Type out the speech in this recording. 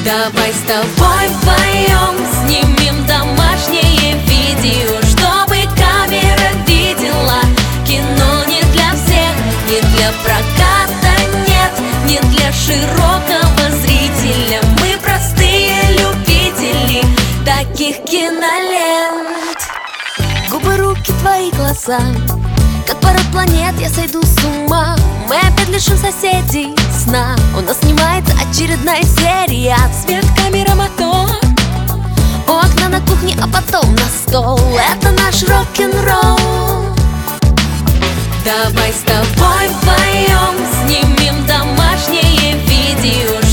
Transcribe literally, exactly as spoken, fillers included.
Давай с тобой вдвоем снимем домашнее видео, чтобы камера видела. Кино не для всех, не для проката, нет, не для широкого зрителя. Мы простые любители таких кинолент. Губы, руки, твои глаза, как пару планет я сойду с ума. Мы опять лишим соседей сна. У нас снимается очередная серия. Свет, камера, мотор. У окна на кухне, а потом на стол. Это наш рок-н-ролл. Давай с тобой вдвоем снимем домашнее видео,